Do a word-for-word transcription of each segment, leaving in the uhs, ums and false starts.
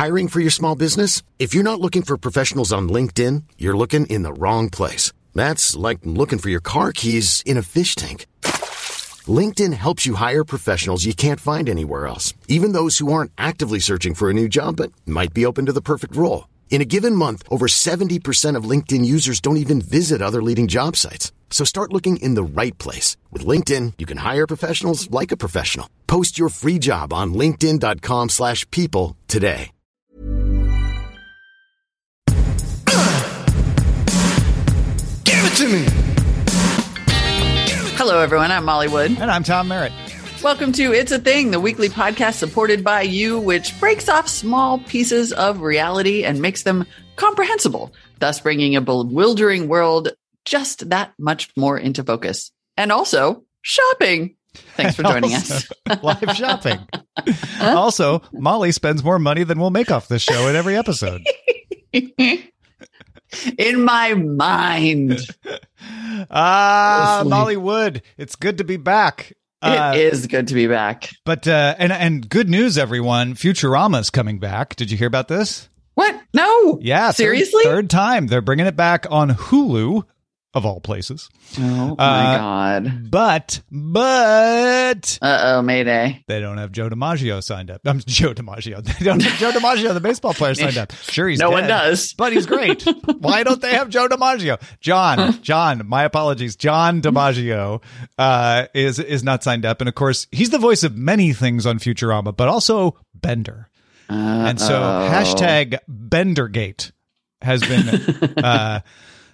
Hiring for your small business? If you're not looking for professionals on LinkedIn, you're looking in the wrong place. That's like looking for your car keys in a fish tank. LinkedIn helps you hire professionals you can't find anywhere else, even those who aren't actively searching for a new job but might be open to the perfect role. In a given month, over seventy percent of LinkedIn users don't even visit other leading job sites. So start looking in the right place. With LinkedIn, you can hire professionals like a professional. Post your free job on linkedin.com slash people today. Give it to me! Hello, everyone. I'm Molly Wood. And I'm Tom Merritt. Welcome to It's a Thing, the weekly podcast supported by you, which breaks off small pieces of reality and makes them comprehensible, thus bringing a bewildering world just that much more into focus. And also, shopping. Thanks for joining also, us. Live shopping. Huh? Also, Molly spends more money than we'll make off this show in every episode. In my mind. Ah, Molly Wood. It's good to be back. Uh, it is good to be back. But, uh, and, and good news, everyone. Futurama's coming back. Did you hear about this? What? No. Yeah. Seriously? Third, third time. They're bringing it back on Hulu, of all places. Oh, my uh, God. But, but. Uh-oh, Mayday. They don't have Joe DiMaggio signed up. I'm Joe DiMaggio. They don't have Joe DiMaggio, the baseball player, signed up. Sure, he's No dead, one does. but he's great. Why don't they have Joe DiMaggio? John, John, my apologies. John DiMaggio uh, is, is not signed up. And of course, he's the voice of many things on Futurama, but also Bender. Uh-oh. And so hashtag Bendergate has been uh,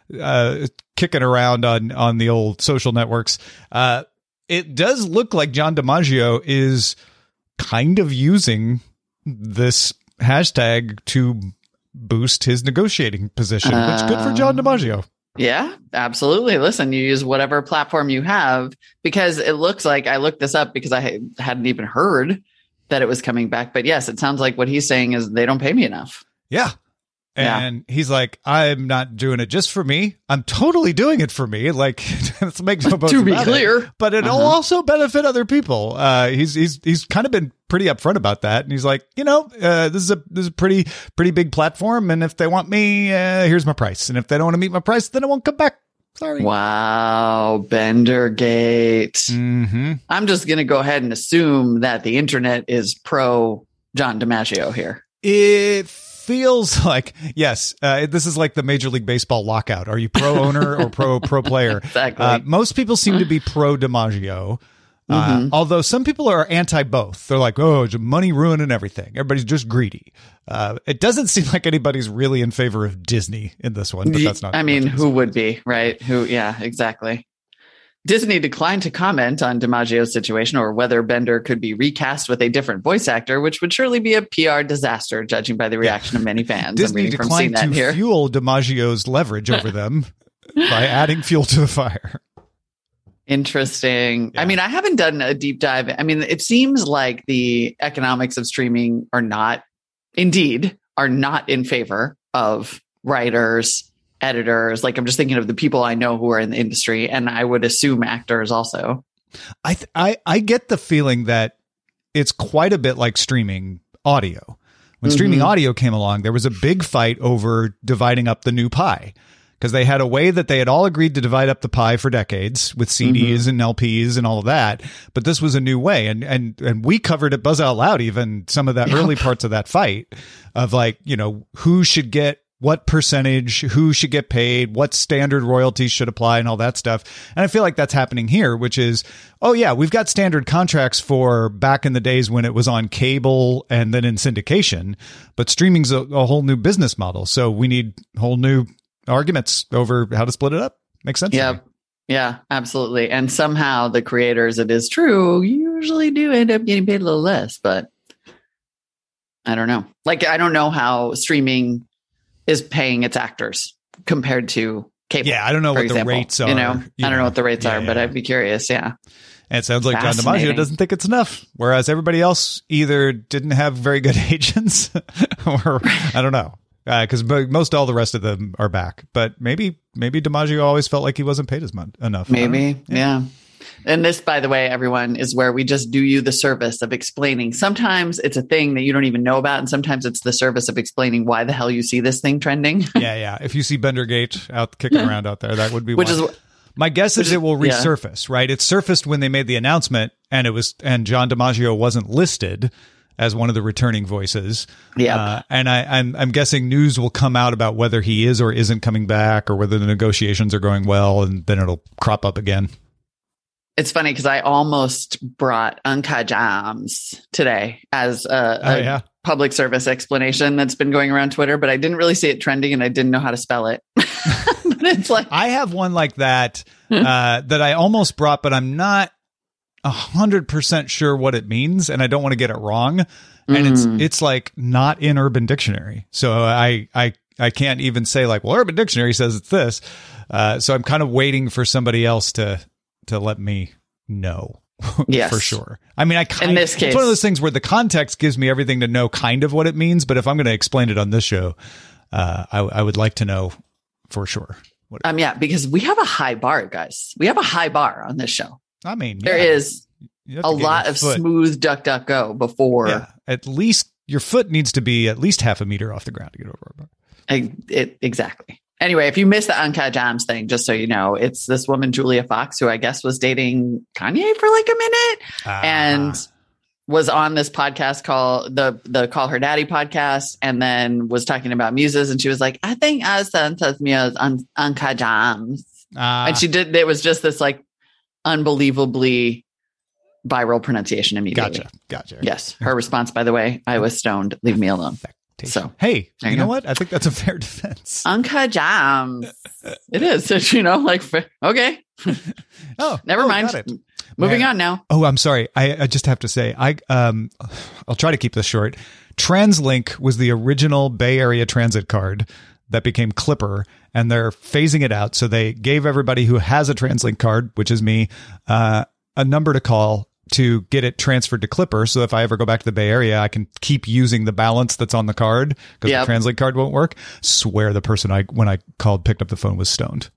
uh, kicking around on, on the old social networks. Uh, it does look like John DiMaggio is kind of using this hashtag to boost his negotiating position, uh, which is good for John DiMaggio. Yeah, absolutely. Listen, you use whatever platform you have, because it looks like, I looked this up because I hadn't even heard that it was coming back. But yes, it sounds like what he's saying is they don't pay me enough. Yeah. And yeah. He's like, I'm not doing it just for me. I'm totally doing it for me. Like, let's make no bones to be about clear, it. But it'll uh-huh. also benefit other people. Uh, he's he's he's kind of been pretty upfront about that, and he's like, you know, uh, this is a this is a pretty pretty big platform, and if they want me, uh, here's my price. And if they don't want to meet my price, then I won't come back. Sorry. Wow, Bendergate. Mm-hmm. I'm just gonna go ahead and assume that the internet is pro John DiMaggio here. It feels like, yes, uh, this is like the Major League Baseball lockout. Are you pro owner or pro pro player? Exactly. Uh, most people seem to be pro DiMaggio, uh, mm-hmm. although some people are anti both. They're like, oh, it's money ruining everything. Everybody's just greedy. Uh, it doesn't seem like anybody's really in favor of Disney in this one, but that's not. I mean, who would be, right? Who? Yeah, exactly. Disney declined to comment on DiMaggio's situation or whether Bender could be recast with a different voice actor, which would surely be a P R disaster, judging by the reaction yeah. of many fans. Disney declined to here. fuel DiMaggio's leverage over them by adding fuel to the fire. Interesting. Yeah. I mean, I haven't done a deep dive. I mean, it seems like the economics of streaming are not, indeed, are not in favor of writers, editors. Like, I'm just thinking of the people I know who are in the industry, and I would assume actors also. I th- I I get the feeling that it's quite a bit like streaming audio. When mm-hmm. streaming audio came along, there was a big fight over dividing up the new pie, because they had a way that they had all agreed to divide up the pie for decades with C Ds mm-hmm. and L Ps and all of that. But this was a new way. And, and, and we covered at Buzz Out Loud, even some of the early parts of that fight of like, you know, who should get what percentage, who should get paid, what standard royalties should apply, and all that stuff. And I feel like that's happening here, which is, oh yeah, we've got standard contracts for back in the days when it was on cable and then in syndication, but streaming's a, a whole new business model. So we need whole new arguments over how to split it up. Makes sense. Yeah. Yeah, absolutely. And somehow the creators, it is true, usually do end up getting paid a little less, but I don't know. Like, I don't know how streaming is paying its actors compared to cable. Yeah, I don't know what example. the rates are. You know, you I don't know know what the rates yeah, are, yeah. but I'd be curious. Yeah. And it sounds like John DiMaggio doesn't think it's enough, whereas everybody else either didn't have very good agents or I don't know, because uh, most all the rest of them are back. But maybe maybe DiMaggio always felt like he wasn't paid as much enough. Maybe, yeah. yeah. And this, by the way, everyone, is where we just do you the service of explaining. Sometimes it's a thing that you don't even know about. And sometimes it's the service of explaining why the hell you see this thing trending. Yeah, yeah. If you see Bendergate out kicking around out there, that would be Which why. is My guess is is- it will yeah. resurface, right? It surfaced when they made the announcement, and it was and John DiMaggio wasn't listed as one of the returning voices. Yep. Uh, and I, I'm I'm guessing news will come out about whether he is or isn't coming back, or whether the negotiations are going well, and then it'll crop up again. It's funny because I almost brought Uncut Jams today as a, Oh, a yeah. public service explanation that's been going around Twitter, but I didn't really see it trending and I didn't know how to spell it. But it's like, I have one like that uh, that I almost brought, but I'm not a hundred percent sure what it means, and I don't want to get it wrong. And it's Mm. it's like not in Urban Dictionary, so I I I can't even say like, well, Urban Dictionary says it's this. Uh, so I'm kind of waiting for somebody else to to let me know. Yes. For sure. I mean, I kind In this it's one of case- those things where the context gives me everything to know kind of what it means, but if I'm going to explain it on this show, uh, I, I would like to know for sure. What um, yeah, because we have a high bar, guys. We have a high bar on this show. I mean, There yeah. is You have a to get lot your of foot- smooth duck, duck, go before Yeah, at least your foot needs to be at least half a meter off the ground to get over a bar. I, it exactly. Anyway, if you missed the Uncut Jams thing, just so you know, it's this woman, Julia Fox, who I guess was dating Kanye for like a minute Ah. and was on this podcast called the, the Call Her Daddy podcast, and then was talking about muses. And she was like, I think I sent us muse on Uncut Jams. Ah. And she did, it was just this like unbelievably viral pronunciation immediately. Gotcha. Gotcha. Yes. Her response, by the way, I was stoned. Leave me alone. So hey, there you you know go. what? I think that's a fair defense. Uncut Jams. It is. It's, you know, like, okay, Oh, never oh, mind. got it. Moving Man. on now. Oh, I'm sorry. I, I just have to say, I um, I'll try to keep this short. TransLink was the original Bay Area Transit card that became Clipper, and they're phasing it out. So they gave everybody who has a TransLink card, which is me, uh, a number to call to get it transferred to Clipper. So if I ever go back to the Bay Area, I can keep using the balance that's on the card because Yep. the TransLink card won't work. Swear the person I when I called picked up the phone was stoned.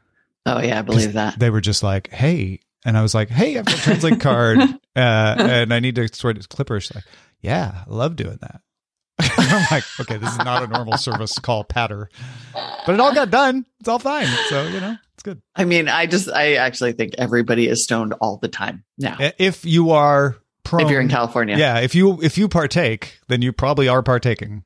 Oh, yeah, I believe that. They were just like, hey. And I was like, hey, I've got a TransLink card uh, and I need to sort of Clipper. She's like, yeah, I love doing that. I'm like, okay, this is not a normal service call patter. But it all got done. It's all fine. So, you know, it's good. I mean, I just, I actually think everybody is stoned all the time now. If you are prone, If you're in California. yeah, if you if you partake, then you probably are partaking.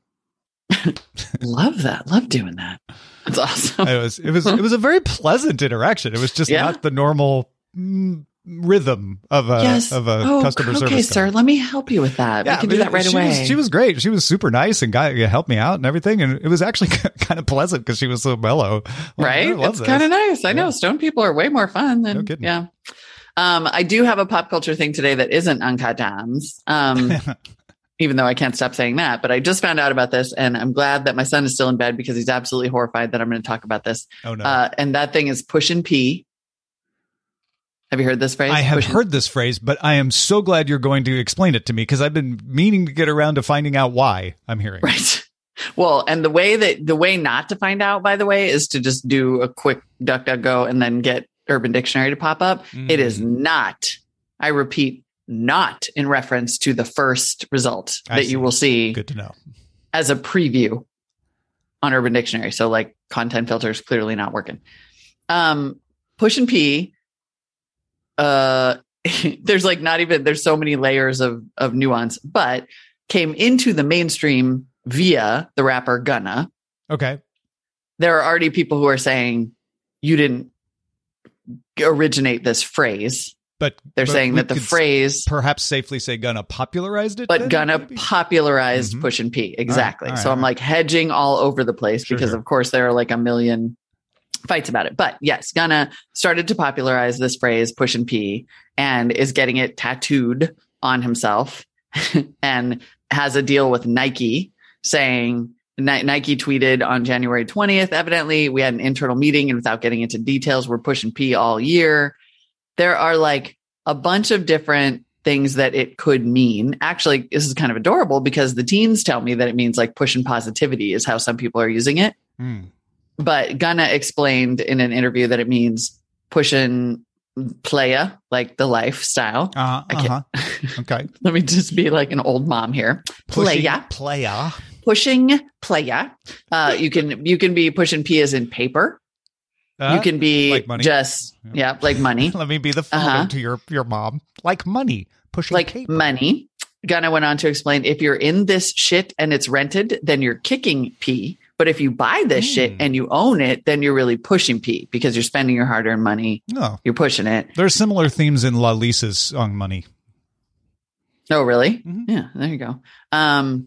Love that. Love doing that. It's awesome. It was it was it was a very pleasant interaction. It was just Yeah. not the normal mm, rhythm of a yes. of a oh, customer okay, service. sir. Let me help you with that. we can do but that right she away. Was, she was great. She was super nice and got helped me out and everything. And it was actually kind of pleasant because she was so mellow. Like, right? I love It's this. kind of nice. I know Yeah. stone people are way more fun than, No kidding. yeah. Um, I do have a pop culture thing today that isn't Uncut Jams. Um, even though I can't stop saying that, but I just found out about this and I'm glad that my son is still in bed because he's absolutely horrified that I'm going to talk about this. Oh no. Uh, and that thing is push and pee. Have you heard this phrase? I have Push and- heard this phrase, but I am so glad you're going to explain it to me because I've been meaning to get around to finding out why I'm hearing. it. Right. Well, and the way that the way not to find out, by the way, is to just do a quick duck, duck, go and then get Urban Dictionary to pop up. Mm. It is not, I repeat, not in reference to the first result I that see. you will see Good to know. as a preview on Urban Dictionary. So like content filters clearly not working. Um, push and pee. Uh, there's like not even, there's so many layers of, of nuance, but came into the mainstream via the rapper Gunna. Okay. There are already people who are saying you didn't originate this phrase. But They're but saying we that the could phrase, perhaps safely say Gunna popularized it. but then, Gunna maybe? popularized Mhm. push and pee. Exactly. all right, so all I'm right. like hedging all over the place Sure, because sure. of course there are like a million fights about it. But yes, Gunna started to popularize this phrase push and pee and is getting it tattooed on himself and has a deal with Nike saying Ni- Nike tweeted on January twentieth, evidently we had an internal meeting and without getting into details, we're push and pee all year. There are like a bunch of different things that it could mean. Actually, this is kind of adorable because the teens tell me that it means like push and positivity is how some people are using it. Mm. But Gunna explained in an interview that it means pushing playa, like the lifestyle. Uh, I can't- uh-huh. Okay. Let me just be like an old mom here. Pushing Playa. Playa. Pushing playa. Uh, you can you can be pushing P as in paper. Uh, you can be like money? just yeah, like money. Let me be the father Uh-huh. to your, your mom. Like money. Pushing like paper. money. Gunna went on to explain, if you're in this shit and it's rented, then you're kicking P. But if you buy this Mm. shit and you own it, then you're really pushing P because you're spending your hard-earned money. No. You're pushing it. There's similar themes in La Lisa's song Money. Oh, really? Mhm. Yeah, there you go. Um,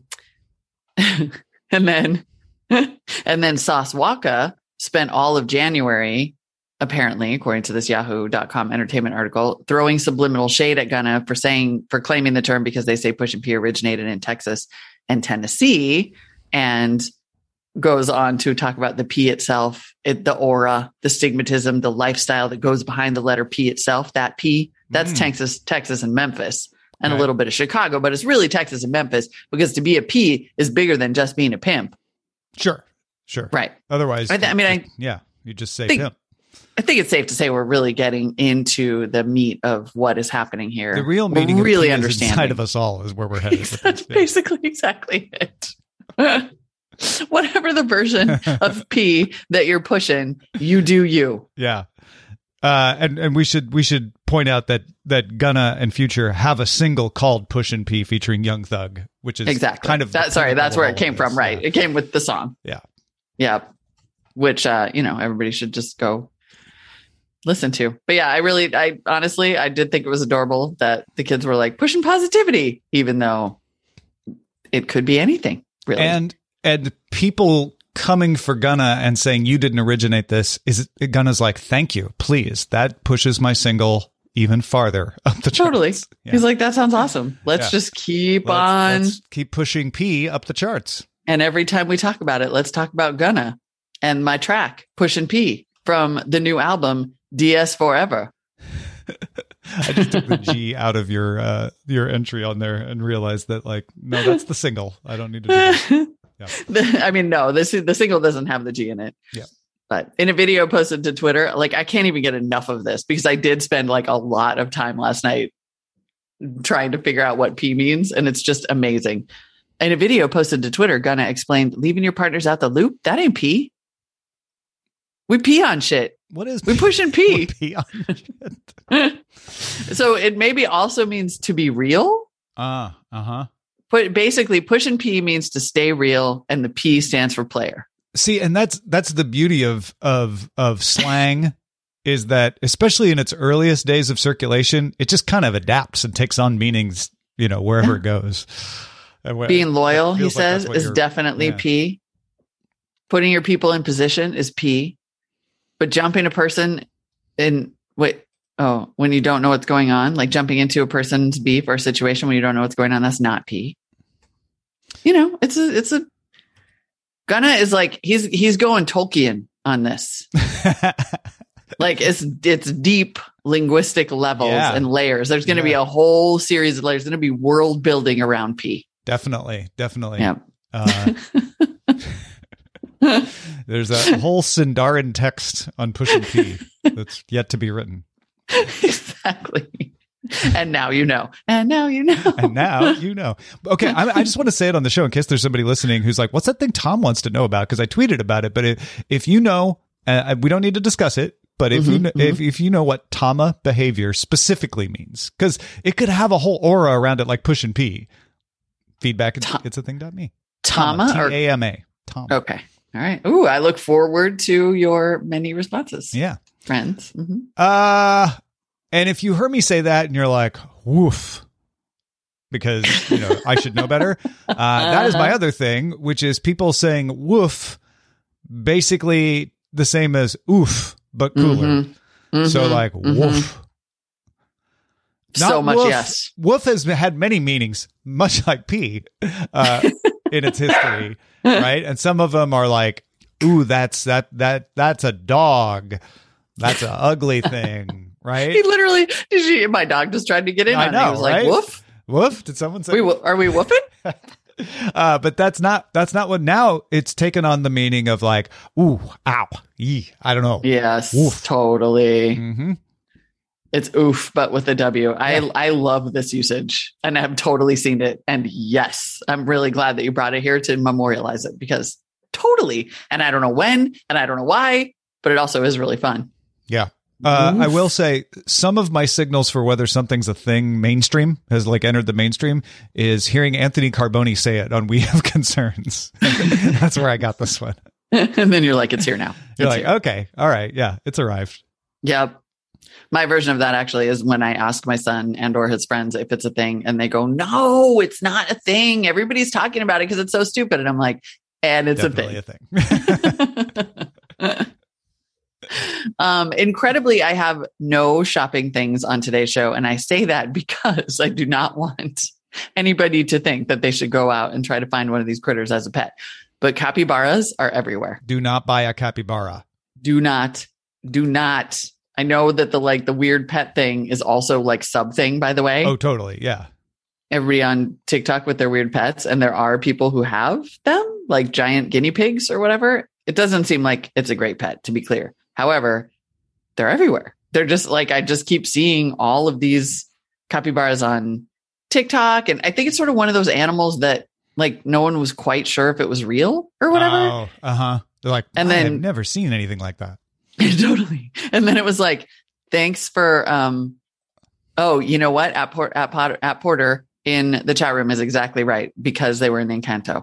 and then, and then Sauce Walka spent all of January, apparently, according to this Yahoo dot com entertainment article, throwing subliminal shade at Gunna for saying, for claiming the term because they say Pusha P originated in Texas and Tennessee, and goes on to talk about the P itself, it, the aura, the stigmatism, the lifestyle that goes behind the letter P itself. That P, that's Mm. Texas, Texas and Memphis. And Right. a little bit of Chicago, but it's really Texas and Memphis because to be a P is bigger than just being a pimp. Sure. Sure. Right. Otherwise, I th- I mean, I- yeah, you just say think- pimp. I think it's safe to say we're really getting into the meat of what is happening here. The real We're meaning really of P is understanding. inside of us all is where we're headed. with That's this. Yeah. basically exactly it. Whatever the version of P that you're pushing, you do you. Yeah. Uh, and, and we should we should point out that that Gunna and Future have a single called Pushin' P featuring Young Thug, which is Exactly. kind of the that. Sorry, pinnacle that's of where all it of came this. from. Right. Yeah. It came with the song. Yeah. Yeah. Which, uh, you know, everybody should just go listen to. But yeah, I really, I honestly, I did think it was adorable that the kids were like pushing positivity, even though it could be anything, really. And and people coming for Gunna and saying you didn't originate this is Gunna's like, thank you, please. That pushes my single even farther up the charts. Totally. Yeah. He's like, that sounds awesome. Let's Yeah. just keep Let's- on. let's keep pushing P up the charts. And every time we talk about it, let's talk about Gunna and my track, Pushin' P, from the new album, D S Forever. I just took the G out of your uh, your entry on there and realized that, like, no, that's the single. I don't need to do that. Yeah. The- I mean, no, this the single doesn't have the G in it. Yeah. But in a video posted to Twitter, like I can't even get enough of this because I did spend like a lot of time last night trying to figure out what P means, and it's just amazing. In a video posted to Twitter, Gunna explained, leaving your partners out the loop, that ain't P. We pee on shit. What is We P? pushing P. What P on shit? So it maybe also means to be real. Uh, uh-huh. But basically, pushing P means to stay real, and the P stands for player. See, and that's that's the beauty of of of slang is that, especially in its earliest days of circulation, it just kind of adapts and takes on meanings, you know, wherever it goes. And where- Being loyal, it he feels like that's says, what is you're- definitely yeah. P. Putting your people in position is P. But jumping a person in wait, oh, when you don't know what's going on, like jumping into a person's beef or a situation when you don't know what's going on, that's not P. You know, it's a it's a Gunna is like he's he's going Tolkien on this. Like it's it's deep linguistic levels Yeah. and layers. There's going to be Yeah. a whole series of layers. There's going to be world building around P. Definitely, definitely. Yeah. Uh, there's a whole Sindarin text on Pushing P that's yet to be written. Exactly. And now you know. And now you know. And now you know. Okay, I, I just want to say it on the show in case there's somebody listening who's like, "What's that thing Tom wants to know about?" Because I tweeted about it. But if, if you know, uh, we don't need to discuss it. But if Mhm, you know, if if you know what Tama behavior specifically means, because it could have a whole aura around it, like Push and P. Feedback. Ta- It's a thing. Dot me. Tama T or A M A. Tama. okay. All right. Ooh, I look forward to your many responses. Yeah. Friends. Mhm. Uh, and if you heard me say that and you're like, woof, because, you know, I should know better. Uh, that is my other thing, which is people saying woof, basically the same as oof, but cooler. Mhm. Mhm. So like Mhm. woof. So Not much woof. yes. Woof has had many meanings, much like pee, uh, in its history, right? And some of them are like, ooh, that's that that that's a dog. That's an ugly thing, right? He literally did you my dog just tried to get in I on know, it. He was right? like, woof. Woof? Did someone say? We, wo- are we woofing? uh, but that's not that's not what. Now it's taken on the meaning of like, ooh, ow, yee. I don't know. Yes, Woof. totally. Mm-hmm. It's oof, but with a W. I, Yeah. I love this usage and I've totally seen it. And yes, I'm really glad that you brought it here to memorialize it because totally. And I don't know when and I don't know why, but it also is really fun. Yeah. Uh, I will say some of my signals for whether something's a thing mainstream has like entered the mainstream is hearing Anthony Carboni say it on We Have Concerns. That's where I got this one. And then you're like, it's here now. You're It's like, here. okay, all right. Yeah, it's arrived. Yep. My version of that actually is when I ask my son and or his friends if it's a thing and they go, no, it's not a thing. Everybody's talking about it because it's so stupid. And I'm like, and it's Definitely a a thing. thing. um, incredibly, I have no shopping things on today's show. And I say that because I do not want anybody to think that they should go out and try to find one of these critters as a pet. But capybaras are everywhere. Do not buy a capybara. Do not, do not. I know that the like the weird pet thing is also like sub thing, by the way. Oh, totally. Yeah. Everybody on TikTok with their weird pets. And there are people who have them, like giant guinea pigs or whatever. It doesn't seem like it's a great pet, to be clear. However, they're everywhere. They're just like, I just keep seeing all of these capybaras on TikTok. And I think it's sort of one of those animals that like no one was quite sure if it was real or whatever. Oh, uh-huh. They're like, And I then- have never seen anything like that. Totally. And then it was like, thanks for, um, oh, you know what? At, Port, at, Potter, at Porter in the chat room is exactly right because they were in Encanto.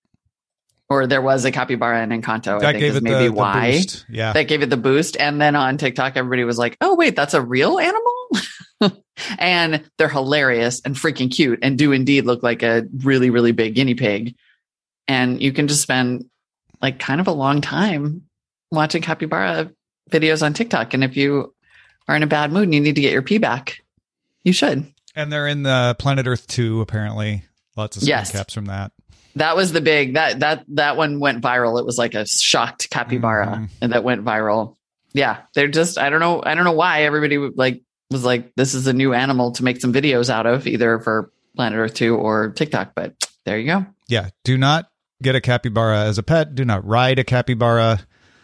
Or there was a capybara in Encanto, I That think gave is it maybe the, the why. boost. Yeah. That gave it the boost. And then on TikTok, everybody was like, oh, wait, that's a real animal? And they're hilarious and freaking cute and do indeed look like a really, really big guinea pig. And you can just spend like kind of a long time watching capybara videos on TikTok. And if you are in a bad mood and you need to get your pee back, you should. And they're in the Planet Earth two, apparently. Lots of screen Yes. caps from that. That was the big, that, that, that one went viral. It was like a shocked capybara Mhm. and that went viral. Yeah. They're just, I don't know. I don't know why everybody like was like, this is a new animal to make some videos out of either for Planet Earth two or TikTok, but there you go. Yeah. Do not get a capybara as a pet. Do not ride a capybara.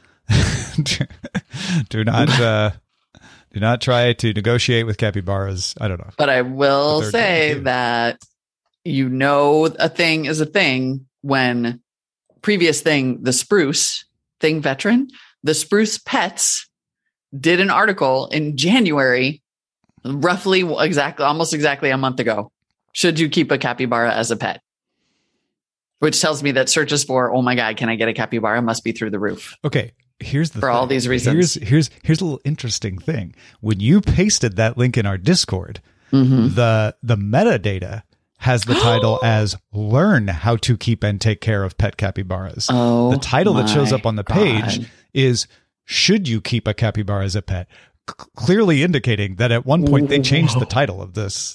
do not uh, do not try to negotiate with capybaras. I don't know. But I will But they're say doing it. that, you know, a thing is a thing when previous thing, the Spruce thing veteran, the Spruce Pets did an article in January, roughly exactly, almost exactly a month ago. Should you keep a capybara as a pet? Which tells me that searches for, oh my God, can I get a capybara must be through the roof. Okay. Here's the For thing. all these reasons. Here's here's here's a little interesting thing. When you pasted that link in our Discord, Mm-hmm. the the metadata has the title as "Learn how to keep and take care of pet capybaras." Oh, the title that shows my up on the page God. is "Should you keep a capybara as a pet?" C- clearly indicating that at one point they changed the title of this.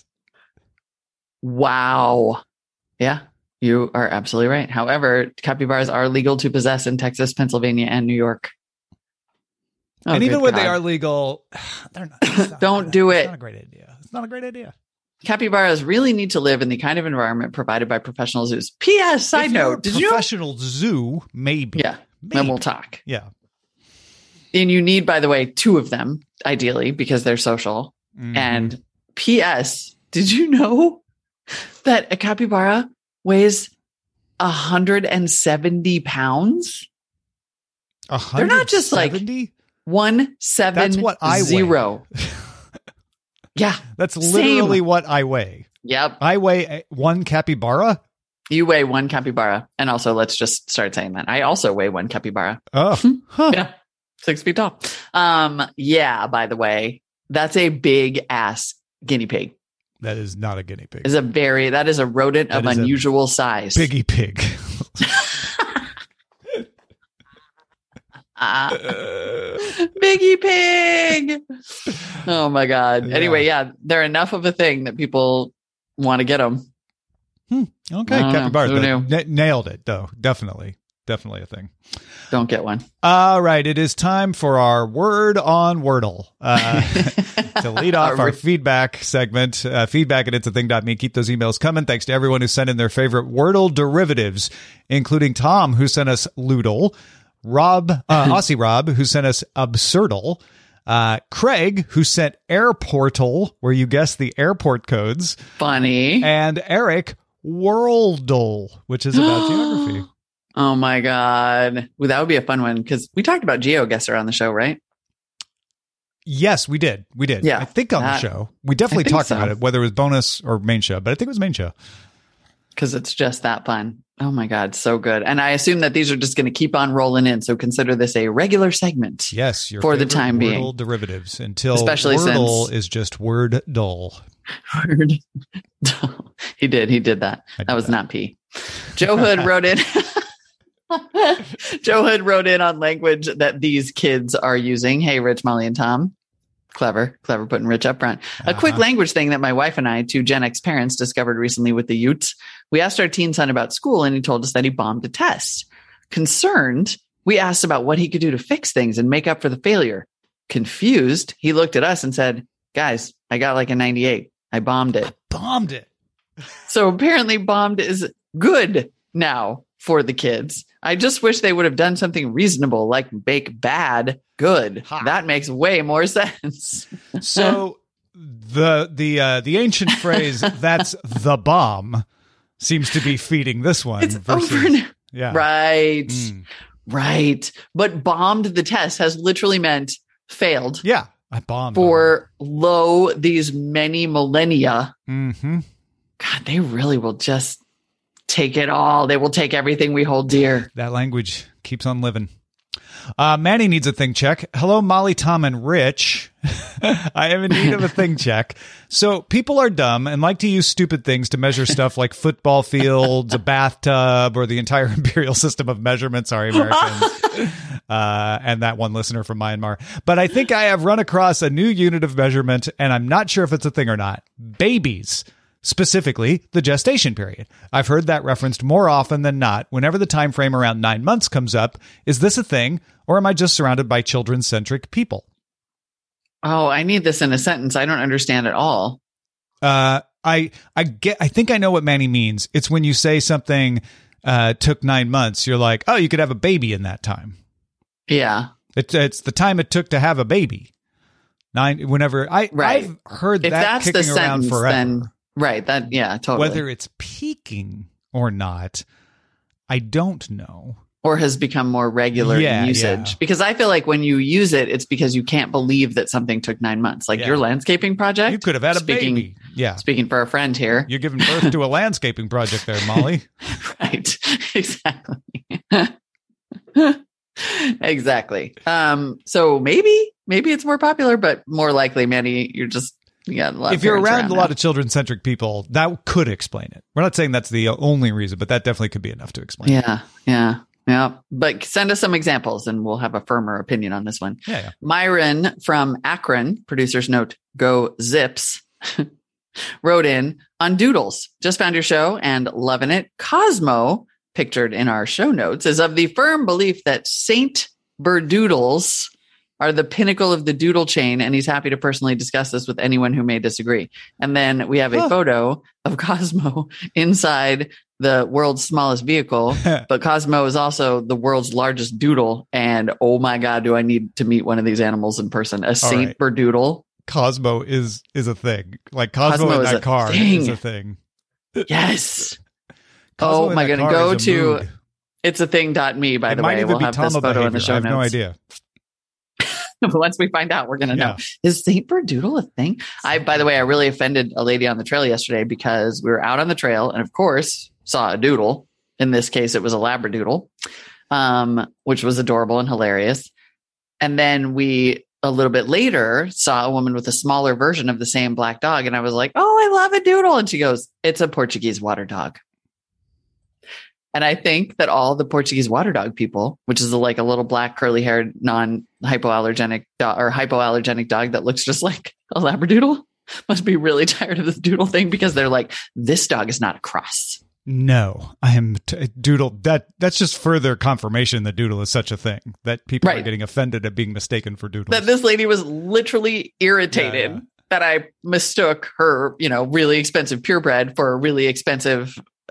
Wow. Yeah, you are absolutely right. However, capybaras are legal to possess in Texas, Pennsylvania, and New York. Oh, and even good when they God. are legal, they're not. it's not- Don't do it's it. Not a great idea. It's not a great idea. Capybaras really need to live in the kind of environment provided by professional zoos. P S. Side If you're note, a did you know? professional zoo? Maybe. Yeah, Maybe. then we'll talk. Yeah. And you need, by the way, two of them, ideally, because they're social. Mhm. And P S. Did you know that a capybara weighs one hundred seventy pounds? They're not just like- one hundred seventy? One seven That's what I weigh. zero. Yeah. That's literally Same. what I weigh. Yep. I weigh a- one capybara. You weigh one capybara. And also, let's just start saying that. I also weigh one capybara. Oh, huh. Yeah. Six feet tall. Um, yeah, by the way, that's a big ass guinea pig. That is not a guinea pig. Is a very, that is a rodent That of is a unusual size. Piggy pig. Ah. Biggie pig. Oh my God. Yeah. Anyway, yeah, they're enough of a thing that people want to get them. Hmm. Okay, I don't know. capybaras. Who but knew? na- nailed it, though. Definitely. Definitely a thing. Don't get one. All right, it is time for our word on Wordle. Uh, to lead off our feedback segment, uh, feedback at it's a thing dot me. Keep those emails coming. Thanks to everyone who sent in their favorite Wordle derivatives, including Tom, who sent us Loodle, Rob, uh, Aussie Rob, who sent us Absurdle, Uh, Craig, who sent Airportal, where you guess the airport codes. Funny. And Eric, Worldle, which is about geography. Oh my God. Well, that would be a fun one because we talked about GeoGuessr on the show, right? Yes, we did. We did. Yeah. I think on that, the show. We definitely talked so. about it, whether it was bonus or main show, but I think it was main show. Because it's just that fun. Oh my God, so good. And I assume that these are just going to keep on rolling in. So consider this a regular segment. Yes, your for the time Wordle being. derivatives until Especially Wordle since is just word dull. Word dull. He did. He did that. did that was that. not P. Joe Hood wrote in. Joe Hood wrote in on language that these kids are using. Hey, Rich, Molly, and Tom. Clever, clever putting Rich up front. A Uh-huh. quick language thing that my wife and I, two Gen X parents, discovered recently with the Utes. We asked our teen son about school and he told us that he bombed a test. Concerned, we asked about what he could do to fix things and make up for the failure. Confused, he looked at us and said, guys, I got like a ninety-eight. I bombed it. Bombed it. So apparently bombed is good now for the kids. I just wish they would have done something reasonable like make bad good. Ha. That makes way more sense. So the the uh, the ancient phrase "that's the bomb" seems to be feeding this one. It's versus, over now. Yeah. Right. Mm. Right. But bombed the test has literally meant failed Yeah. I bombed for lo these many millennia. Mm-hmm. God, they really will just take it all. They will take everything we hold dear. That language keeps on living. Uh, Manny needs a thing check. Hello, Molly, Tom, and Rich. I am in need of a thing check. So people are dumb and like to use stupid things to measure stuff like football fields, a bathtub, or the entire imperial system of measurement. Sorry, Americans. uh, and that one listener from Myanmar. But I think I have run across a new unit of measurement, and I'm not sure if it's a thing or not. Babies. Specifically, the gestation period. I've heard that referenced more often than not whenever the time frame around nine months comes up. Is this a thing, or am I just surrounded by children-centric people? Oh, I need this in a sentence. I don't understand at all. Uh, I I get. I think I know what Manny means. It's when you say something uh, took nine months. You're like, oh, you could have a baby in that time. Yeah. It's it's the time it took to have a baby. Nine. Whenever I Right. I've heard If that that's the kicking around sentence, forever. then right. That yeah, totally. Whether it's peaking or not, I don't know. Or has become more regular Yeah, in usage. yeah. Because I feel like when you use it, it's because you can't believe that something took nine months. Like Yeah. your landscaping project. You could have had a speaking, baby. Yeah. Speaking for a friend here. You're giving birth to a landscaping project there, Molly. Right. Exactly. Exactly. Um, so maybe, maybe it's more popular, but more likely, Manny, you're just, you got a lot If of you're parents around a now. lot of children-centric people, that could explain it. We're not saying that's the only reason, but that definitely could be enough to explain it. Yeah. Yeah. Yeah. But send us some examples and we'll have a firmer opinion on this one. Yeah, yeah. Myron from Akron, producer's note, go Zips, wrote in on Doodles. Just found your show and loving it. Cosmo, pictured in our show notes, is of the firm belief that Saint Berdoodles are the pinnacle of the doodle chain, and he's happy to personally discuss this with anyone who may disagree. And then we have a Huh. photo of Cosmo inside the world's smallest vehicle, but Cosmo is also the world's largest doodle. And oh my God, do I need to meet one of these animals in person? A Saint right. Berdoodle. Cosmo is is a thing. Like Cosmo, Cosmo in is that a car thing. is a thing. Yes. Cosmo Oh in my that goodness. car Go is a to mood. it's a thing dot me, by It the might way. even We'll be have this Tomo photo in behavior. the show I have notes. no idea. Once we find out, we're going to know. Yeah. Is Saint Berdoodle a thing? I, by the way, I really offended a lady on the trail yesterday because we were out on the trail and, of course, saw a doodle. In this case, it was a Labradoodle, um, which was adorable and hilarious. And then we, a little bit later, saw a woman with a smaller version of the same black dog. And I was like, oh, I love a doodle. And she goes, it's a Portuguese water dog. And I think that all the Portuguese water dog people, which is like a little black curly haired non-hypoallergenic dog or hypoallergenic dog that looks just like a Labradoodle, must be really tired of this doodle thing because they're like, this dog is not a cross. No, I am t- doodle. That that's just further confirmation that doodle is such a thing that people are Right. getting offended at being mistaken for doodles. That this lady was literally irritated Yeah, yeah. that I mistook her, you know, really expensive purebred for a really expensive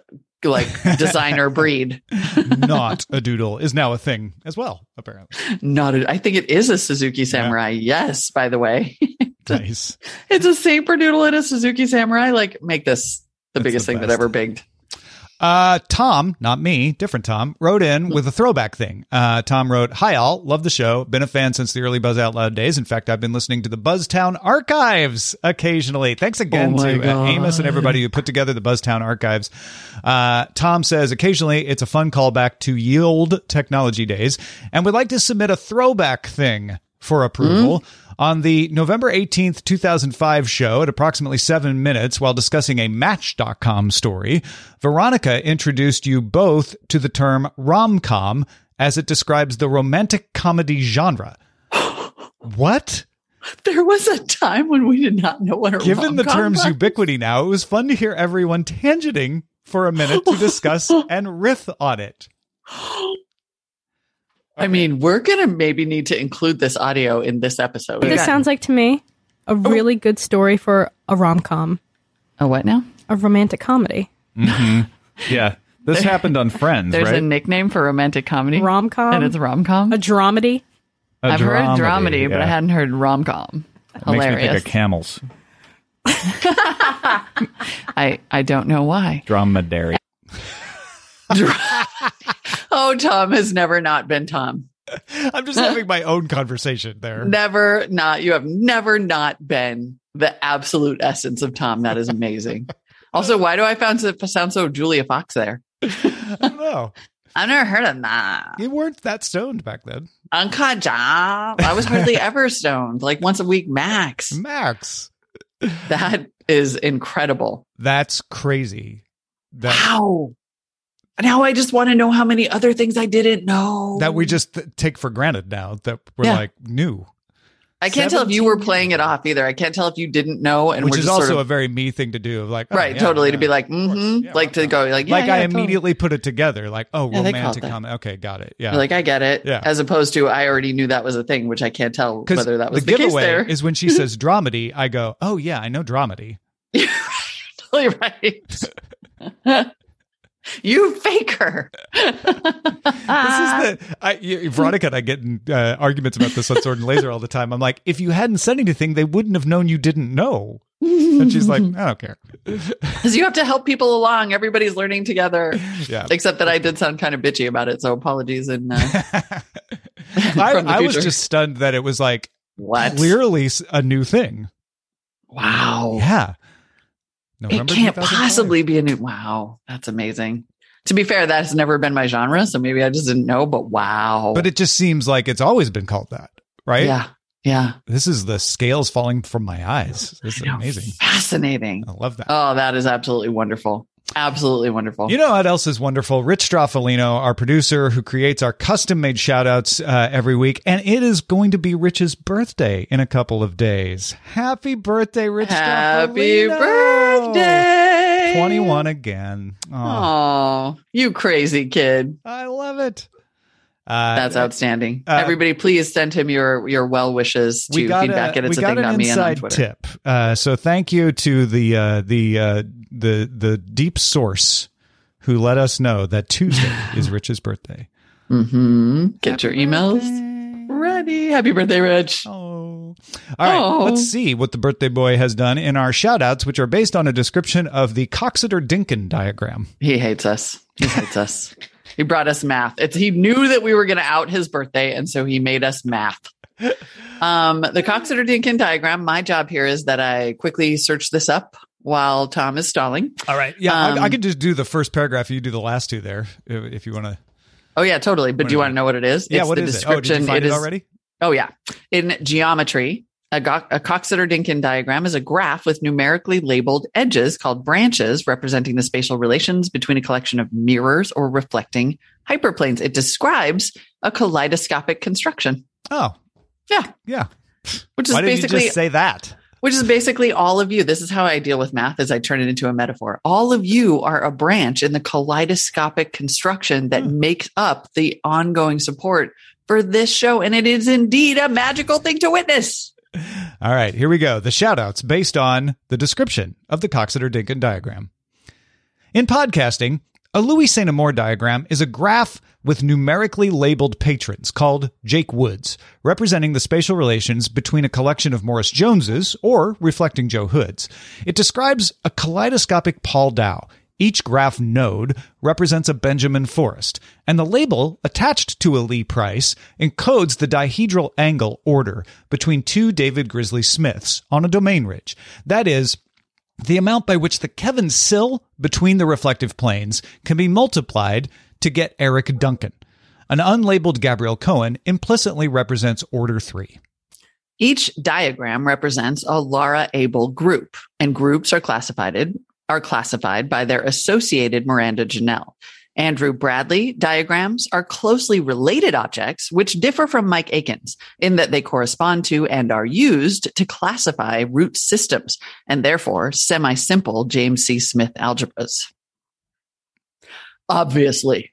like designer breed. Not a doodle is now a thing as well, apparently. Not a, I think it is a Suzuki Samurai. Yeah. Yes, by the way. Nice. It's a Saberdoodle and a Suzuki Samurai. Like, make this the That's biggest the thing best. that ever bigged. Uh, Tom, not me, different Tom, wrote in with a throwback thing. Uh, Tom wrote, "Hi all, love the show. Been a fan since the early Buzz Out Loud days. In fact, I've been listening to the Buzztown Archives occasionally." Thanks again Oh my to uh, God. Amos and everybody who put together the Buzztown Archives. Uh, Tom says, occasionally it's a fun callback to Yield Technology days and would like to submit a throwback thing for approval. Mm-hmm. On the November eighteenth, two thousand five show at approximately seven minutes while discussing a Match dot com story, Veronica introduced you both to the term rom-com as it describes the romantic comedy genre. What? There was a time when we did not know what a Given the rom-com term's was. ubiquity now, it was fun to hear everyone tangenting for a minute to discuss and riff on it. I mean, we're going to maybe need to include this audio in this episode. This sounds like to me a really good story for a rom-com, A what now? a romantic comedy. Mm-hmm. Yeah. This happened on Friends, There's right? a nickname for romantic comedy. Rom-com? And it's rom-com. A dramedy. A I've heard dramedy, but I yeah. hadn't heard rom-com. It makes me Hilarious. think of camels. I, I don't know why. Dromedary. Oh, Tom has never not been Tom. I'm just having my own conversation there. Never not. You have never not been the absolute essence of Tom. That is amazing. Also, why do I found to sound so Julia Fox there? I don't know. I've never heard of that. You weren't that stoned back then. Uncut job. I was hardly ever stoned, like once a week max. Max. That is incredible. That's crazy. That, Wow. Now I just want to know how many other things I didn't know. that we just th- take for granted now that we're Yeah. like new. I can't tell if you were seventeen playing it off either. I can't tell if you didn't know, and Which we're is just also sort a of, very me thing to do. Of like, oh, right, yeah, totally yeah, to be like, of course. mm-hmm, Yeah, like to rom-com. go like, yeah, like yeah, I totally. immediately put it together. Like, oh, Yeah, they called romantic that. comedy. Okay, got it. Yeah. You're like, I get it. Yeah. As opposed to, I already knew that was a thing, which I can't tell Because whether that was the the, case giveaway there. is when she says dramedy, I go, oh yeah, I know dramedy. You're totally right. You faker. This is the I, you- Veronica and I get in uh, arguments about this on Sword and Laser all the time. I'm like, if you hadn't said anything, they wouldn't have known you didn't know. And she's like, I don't care. Because you have to help people along. Everybody's learning together. Yeah. Except that I did sound kind of bitchy about it. So apologies. And uh, I, from the I was future. just stunned that it was like what? clearly s- a new thing. Wow. Yeah. It November can't two thousand five. possibly be a new. Wow. That's amazing. To be fair, that has never been my genre. So maybe I just didn't know, but wow. But it just seems like it's always been called that, right? yeah. Yeah. This is the scales falling from my eyes. This is I know. amazing. Fascinating. I love that. Oh, that is absolutely wonderful. Absolutely wonderful. You know what else is wonderful? Rich Straffolino, our producer who creates our custom-made shout-outs uh, every week. And it is going to be Rich's birthday in a couple of days. Happy birthday, Rich Happy Straffolino! birthday. twenty-one again. Oh, Oh, you crazy kid. I love it. Uh, That's outstanding. uh, Everybody, please send him your your well wishes to we got feedback a, at it's we a got thing an on me and on inside Twitter. tip. Uh, so thank you to the uh, the uh, the the deep source who let us know that Tuesday is Rich's birthday. Mm-hmm. Get Happy your emails birthday. ready. Happy birthday, Rich. Oh. All right, Oh. let's see what the birthday boy has done in our shout outs, which are based on a description of the Coxeter-Dinkin diagram. He hates us. He hates us. He brought us math. It's he knew that we were going to out his birthday, and so he made us math. Um, the Coxeter-Dinkin diagram. My job here is that I quickly search this up while Tom is stalling. All right. Yeah, Um, I, I could just do the first paragraph. You do the last two there if, if you want to. Oh yeah, totally. But do you want to know what it is? Yeah, It's what the is it? Oh, did you find it, is- already? Oh, yeah. In geometry, a, go- a Coxeter-Dinkin diagram is a graph with numerically labeled edges called branches representing the spatial relations between a collection of mirrors or reflecting hyperplanes. It describes a kaleidoscopic construction. Oh, Yeah, yeah. which is Why didn't you basically just say that? which is basically all of you. This is how I deal with math is I turn it into a metaphor. All of you are a branch in the kaleidoscopic construction that Hmm. makes up the ongoing support for this show. And it is indeed a magical thing to witness. All right, here we go. The shout outs based on the description of the Coxeter-Dinkin diagram. In podcasting, A Louis Saint Amour diagram is a graph with numerically labeled patrons called Jake Woods, representing the spatial relations between a collection of Morris Joneses or reflecting Joe Hoods. It describes a kaleidoscopic Paul Dow. Each graph node represents a Benjamin Forrest, and the label attached to a Lee Price encodes the dihedral angle order between two David Grizzly Smiths on a domain ridge. That is, the amount by which the Kevin sill between the reflective planes can be multiplied to get Eric Duncan. An unlabeled Gabriel Cohen implicitly represents order three. Each diagram represents a Laura Abel group, and groups are classified are classified by their associated Miranda Janelle. Andrew Bradley diagrams are closely related objects, which differ from Mike Aiken's in that they correspond to and are used to classify root systems, and therefore semi-simple James C. Smith algebras. Obviously.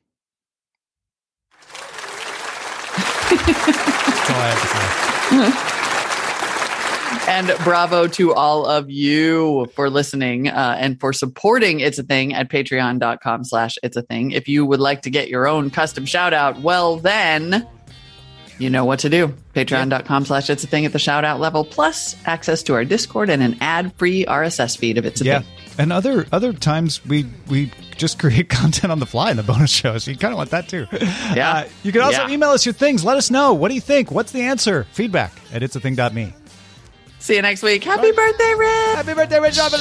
That's all I have to say. And bravo to all of you for listening uh, and for supporting It's a Thing at patreon.com slash It's a Thing. If you would like to get your own custom shout out, well, then you know what to do. Patreon.com slash It's a Thing at the shout out level, plus access to our Discord and an ad free R S S feed of It's a yeah. Thing. And other other times we we just create content on the fly in the bonus shows. So you kind of want that too. Yeah. Uh, you can also yeah. email email us your things. Let us know. What do you think? What's the answer? Feedback at its a thing dot me. See you next week. Happy birthday, Rick! Happy birthday, Rich To the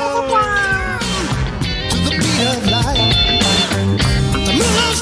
beat of life, the moon's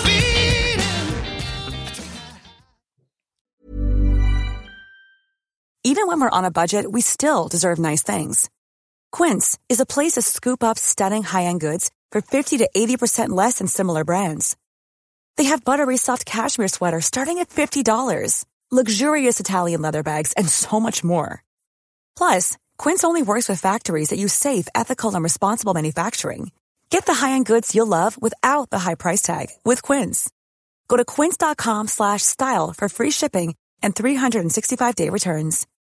beating. Even when we're on a budget, we still deserve nice things. Quince is a place to scoop up stunning high-end goods for fifty to eighty percent less than similar brands. They have buttery soft cashmere sweaters starting at fifty dollars, luxurious Italian leather bags, and so much more. Plus, Quince only works with factories that use safe, ethical, and responsible manufacturing. Get the high-end goods you'll love without the high price tag with Quince. Go to quince.com slash style for free shipping and three sixty-five day returns.